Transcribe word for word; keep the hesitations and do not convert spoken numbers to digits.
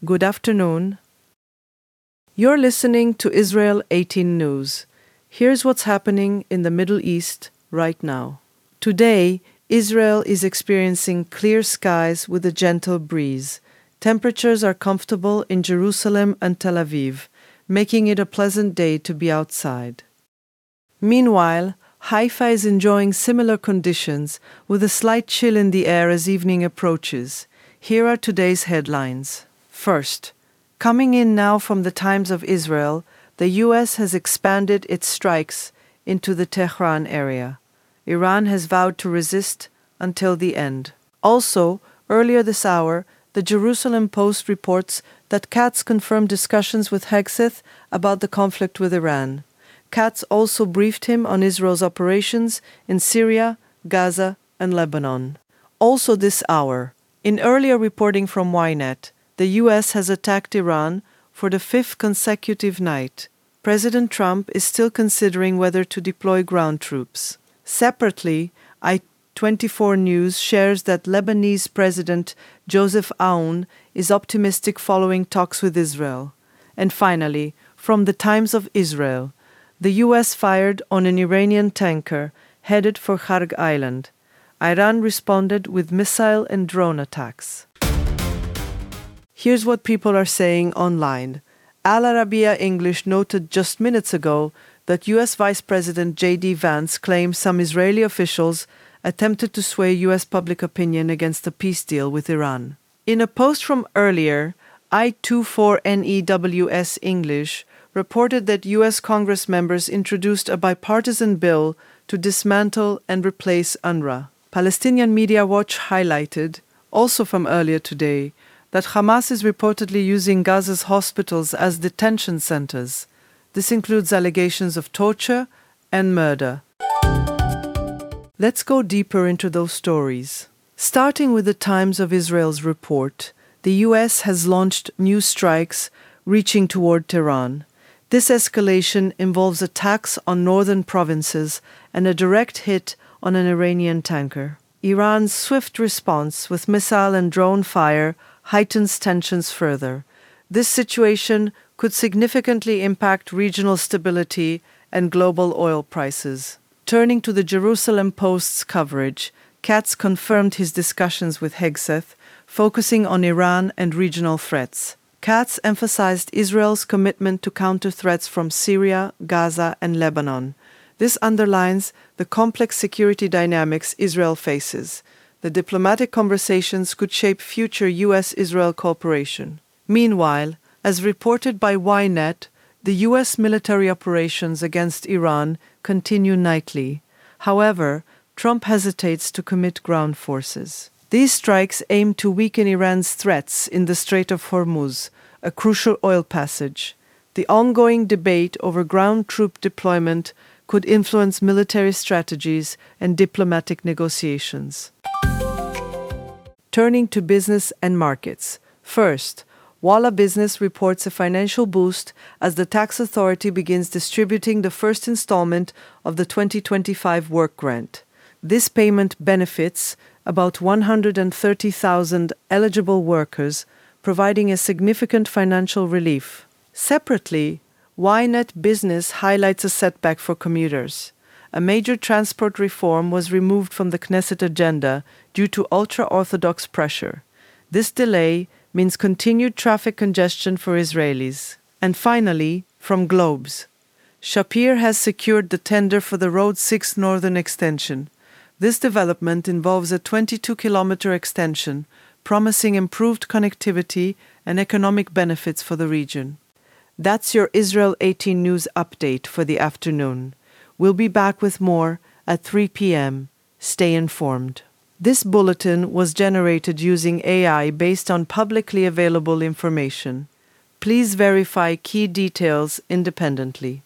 Good afternoon. You're listening to Israel eighteen News. Here's what's happening in the Middle East right now. Today, Israel is experiencing clear skies with a gentle breeze. Temperatures are comfortable in Jerusalem and Tel Aviv, making it a pleasant day to be outside. Meanwhile, Haifa is enjoying similar conditions, with a slight chill in the air as evening approaches. Here are today's headlines. First, coming in now from the Times of Israel, the U S has expanded its strikes into the Tehran area. Iran has vowed to resist until the end. Also, earlier this hour, the Jerusalem Post reports that Katz confirmed discussions with Hegseth about the conflict with Iran. Katz also briefed him on Israel's operations in Syria, Gaza, and Lebanon. Also this hour, in earlier reporting from Ynet, the U S has attacked Iran for the fifth consecutive night. President Trump is still considering whether to deploy ground troops. Separately, I twenty-four News shares that Lebanese President Joseph Aoun is optimistic following talks with Israel. And finally, from the Times of Israel, the U S fired on an Iranian tanker headed for Kharg Island. Iran responded with missile and drone attacks. Here's what people are saying online. Al Arabiya English noted just minutes ago that U S Vice President J D Vance claims some Israeli officials attempted to sway U S public opinion against a peace deal with Iran. In a post from earlier, I twenty-four N E W S English reported that U S Congress members introduced a bipartisan bill to dismantle and replace UNRWA. Palestinian Media Watch highlighted, also from earlier today, that Hamas is reportedly using Gaza's hospitals as detention centers. This includes allegations of torture and murder. Let's go deeper into those stories. Starting with the Times of Israel's report, the U S has launched new strikes reaching toward Tehran. This escalation involves attacks on northern provinces and a direct hit on an Iranian tanker. Iran's swift response with missile and drone fire heightens tensions further. This situation could significantly impact regional stability and global oil prices. Turning to the Jerusalem Post's coverage, Katz confirmed his discussions with Hegseth, focusing on Iran and regional threats. Katz emphasized Israel's commitment to counter threats from Syria, Gaza, and Lebanon. This underlines the complex security dynamics Israel faces. The diplomatic conversations could shape future U S Israel cooperation. Meanwhile, as reported by Ynet, the U S military operations against Iran continue nightly. However, Trump hesitates to commit ground forces. These strikes aim to weaken Iran's threats in the Strait of Hormuz, a crucial oil passage. The ongoing debate over ground troop deployment could influence military strategies and diplomatic negotiations. Turning to business and markets. First, Walla Business reports a financial boost as the tax authority begins distributing the first installment of the twenty twenty-five work grant. This payment benefits about one hundred thirty thousand eligible workers, providing a significant financial relief. Separately, Ynet Business highlights a setback for commuters. A major transport reform was removed from the Knesset agenda due to ultra-Orthodox pressure. This delay means continued traffic congestion for Israelis. And finally, from Globes, Shapir has secured the tender for the Road six Northern Extension. This development involves a twenty-two kilometer extension, promising improved connectivity and economic benefits for the region. That's your Israel eighteen News update for the afternoon. We'll be back with more at three p.m. Stay informed. This bulletin was generated using A I based on publicly available information. Please verify key details independently.